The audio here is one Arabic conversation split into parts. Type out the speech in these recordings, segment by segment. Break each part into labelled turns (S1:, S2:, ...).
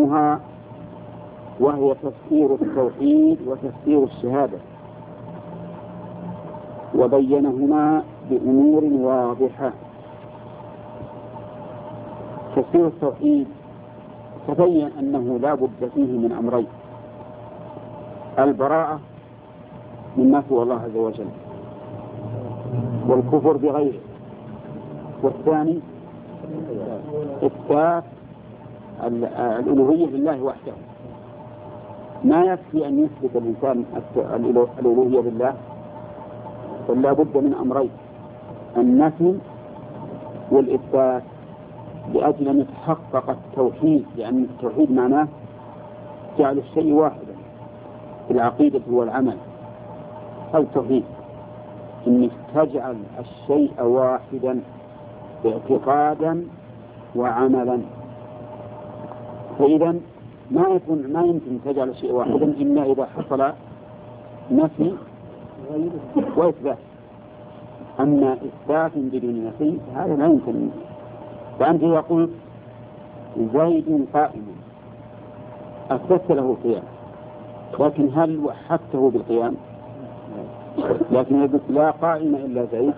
S1: أقسامها، وهي تفسير التوحيد وتفسير الشهادة، وبينهما بأمور واضحة. تفسير التوحيد تبين أنه لا بد فيه من أمرين: البراءة مما سوى الله عز وجل، والكفر بغيره، والثاني إثبات الألوهية لله وحده. ما يكفي أن يثبت الإنسان الألوهية لله، بل لا بد من أمرين: النفي والإثبات، لأجل أن يتحقق التوحيد، لأن التوحيد معناه جعل الشيء واحدا في العقيدة والعمل. التوحيد إنك تجعل الشيء واحدا اعتقادا وعملا. فإذا ما يمكن تجعل الشيء واحدا إلا إذا حصل نفي وإثبات. أما إثبات بدون نفي هذا لا يمكن. فأنت يقول زيد قائم، أثبت له القيام، لكن هل وحدته بالقيام؟ لكن يقول لا قائم إلا زيد،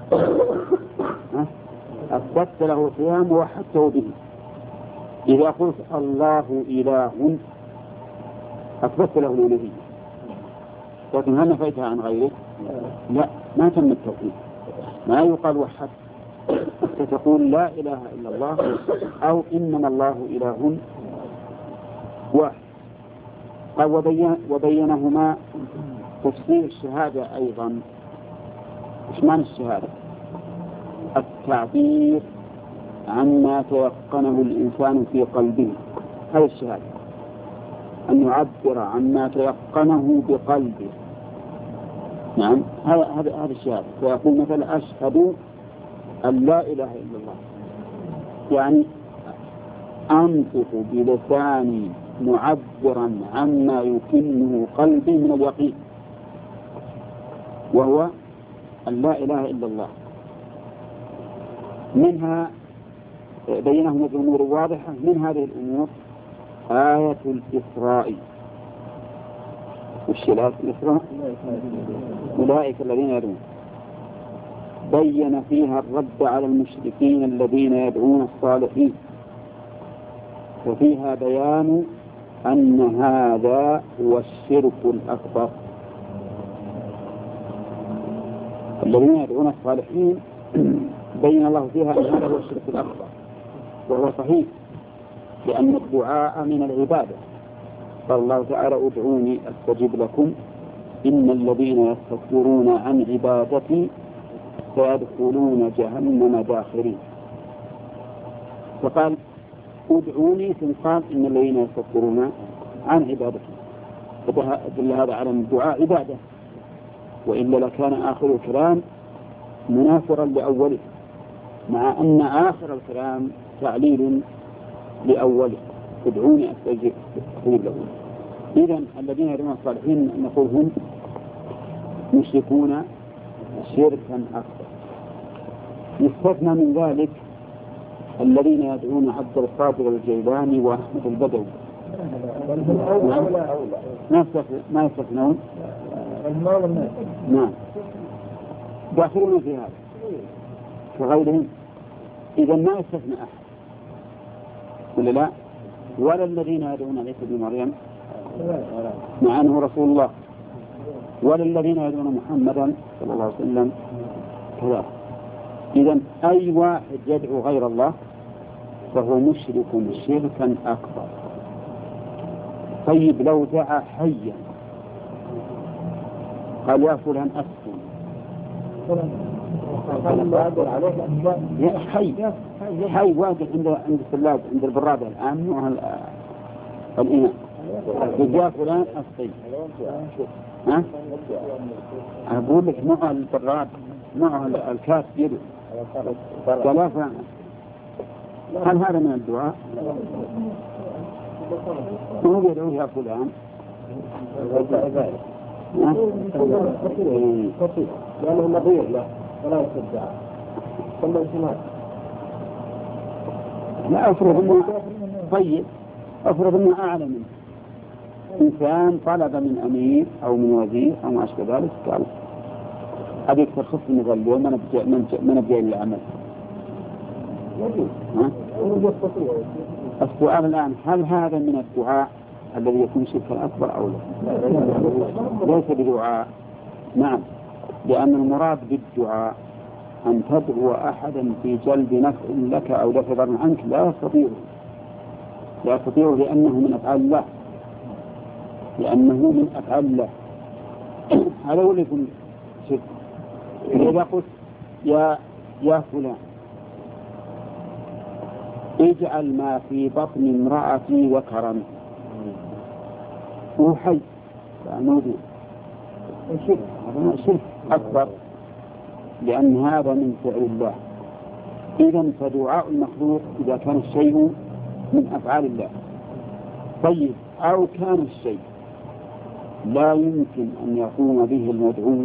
S1: أثبت له القيام ووحدته به. إذا قلت الله إله أثبت له الألوهية، لكن هل نفيتها عن غيره؟ لا، ما تم التوحيد. ما يقال وحدت، تقول لا إله إلا الله أو إنما الله إله واحد. وبينهما تفسير الشهادة أيضا. إيش معنى الشهادة؟ التعبير عما تيقنه الإنسان في قلبه، هذه الشهادة، أن يعبر عما تيقنه بقلبه. نعم، هذا الشهادة. فيقول مثلا أشهد أن لا إله إلا الله، يعني أنطق بلساني معبرا عما يكنه قلبي من اليقين، وهو أن لا إله إلا الله. منها بينهما بأمور واضحة. من هذه الأمور آية الإسراء. وش آية الإسراء؟ أولئك الذين يدعون، بين فيها الرد على المشركين الذين يدعون الصالحين، وفيها بيان أن هذا هو الشرك الأكبر. الذين يدعون الصالحين بين الله فيها أن هذا هو الشرك الأكبر، وهو صحيح، لأن الدعاء من العبادة. قال الله تعالى ادعوني أستجب لكم إن الذين يستكبرون عن عبادتي سيدخلون جهنم داخرين. فقال ادعوني، ثم قال إن الذين يستكبرون عن عبادتي، فدل هذا على أن الدعاء عبادة، وإلا لكان آخر الكلام منافرا لأوله، مع أن آخر الكلام تعليل لأوله: ادعوني أستجب لكم. إذن الذين يدعون الصالحين نقول هم مشركون شركا أكبر. يستثنى من ذلك الذين يدعون عبد القادر الجيلاني وأحمد البدوي. ما يستثنون؟ نعم، داخلون في هذا كغيرهم. إذا ما يستثنى أحد، ولا لا؟ ولا الذين يدعون عيسى بن مريم مع أنه رسول الله، ولا الذين يدعون محمدا صلى الله عليه وسلم كذا. إذن أي واحد يدعو غير الله فهو مشرك شركا أكبر. طيب لو دعا حيا، قال يا فلان أسكن، حي واقف عند الثلاجة عند البرادة الآن معها الإناء، يا فلان أسكن. ها؟ أقول لك معها البراد، معها الكاس يده ثلاثة. هل هذا من الدعاء؟ هو يدعو يا فلان
S2: لأنه نظير له ولا يصدع. ثم الجماعة
S1: لا أفرض طيب أفرض أنه أعلى منه، إنسان طلب من أمير أو من وزير أو ما أشبه ذلك قال أبيك ترخص لي مثلا اليوم ما نبدأ العمل. السؤال الآن هل هذا من الدعاء الذي يكون شركا أكبر أو لا؟ ليس بدعاء. نعم، لأن المراد بالدعاء أن تدعو أحدا في جلب نفع لك أو دفع ضر عنك لا يستطيع لأنه من أفعال الله، هذا هو اللي يكون شرك. إذا قلت يا فلان اجعل ما في بطن امرأتي وكرم وحي، فنودي شرك أكبر، لأن هذا من فعل الله. إذن فدعاء المخلوق إذا كان الشيء من أفعال الله. طيب، أو كان الشيء لا يمكن أن يقوم به المدعو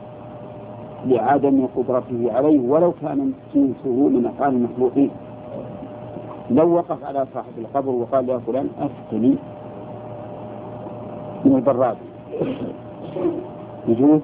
S1: لعدم قدرته عليه ولو كان جنسه من أفعال المخلوقين. لو وقف على صاحب القبر وقال يا فلان أسقني من البراد يجوز؟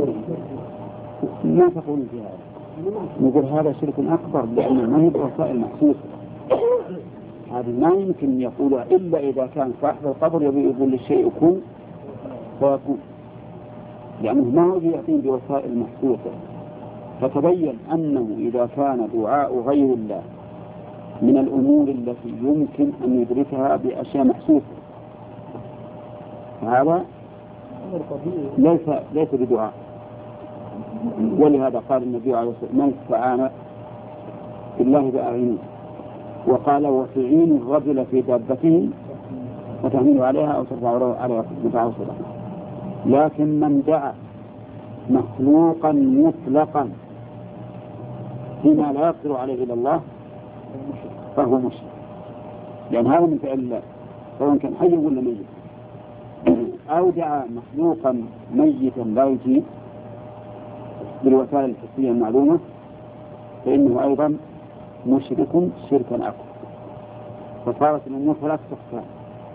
S1: ما تقولون في هذا؟ نقول هذا شرك أكبر، لأنه ما هي بوسائل محسوسة. هذا ما يمكن يقولها إلا إذا كان صاحب القبر يقول للشيء كن فيكون، لأنه ما هو يأتي بوسائل محسوسة. فتبين أنه إذا كان دعاء غير الله من الأمور التي يمكن أن يدركها بأشياء محسوسة، هذا ليس بدعاء. ولهذا قال النبي عليه الصلاة والسلام من استعان بالله بأعينه، وقال وتعين الرجل في دابته وتحمل عليها أو ترفع عليها متعوصلة. لكن من دعا مخلوقا مطلقا فيما لا يقدر عليه إلا الله فهو مشرك، لأن هذا من فعل الله سواء كان حي ولا ميت. أو دعا مخلوقا ميتا لا يجيب بالوسائل الحسية المعلومة فإنه أيضا مشرك شركا أكبر. فصارت الأمور ثلاث أقسام: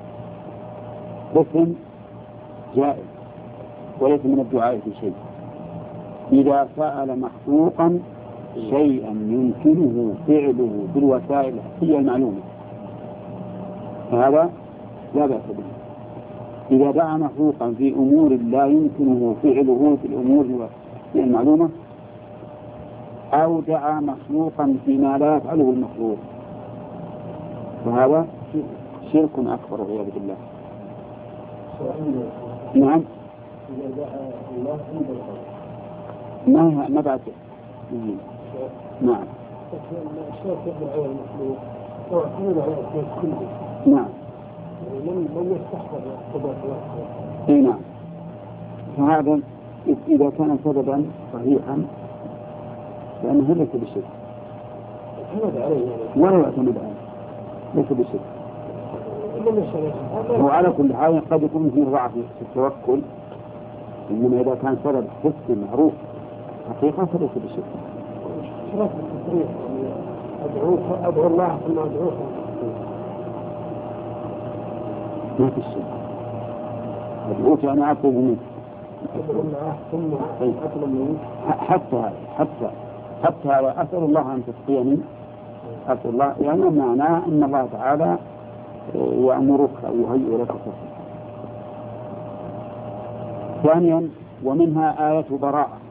S1: قسم جائز وليس من الدعاء في شيء، إذا سأل مخلوقا شيئا يمكنه فعله بالوسائل الحسية المعلومة فهذا لا بأس به. إذا دعا مخلوقا في أمور لا يمكنه فعله في الأمور الحسية المعلومة، أو دعا مخلوقا فيما لا يفعله المخلوق، فهذا شرك أكبر والعياذ بالله. نعم،
S2: إذا دعا الله عند القبر
S1: ما بعد. نعم،
S2: الشرك يدعو المخلوق ويعتمد على الأسباب كله.
S1: نعم،
S2: لم يستحضر قدرة الله.
S1: نعم. فهذا إذا كان سببا صحيحا فإنه ليس بشرك ولا يعتمد عليه، ليس بشرك. وعلى كل حال قد يكون فيه ضعف في التوكل، إنما إذا كان سبب حسي معروف حقيقة فليس بشرك.
S2: شرك التصريح أدعو الله ثم أدعوه
S1: ما في الشرك. أدعوك أنا أطلب منك
S2: أدعو الله ثم أطلب منك
S1: حتى أسأل الله أن تسقيني، أسأل الله يعني معناه أن الله تعالى يأمرك أو يهيئ لك التصريح. ثانيا، ومنها آية براءة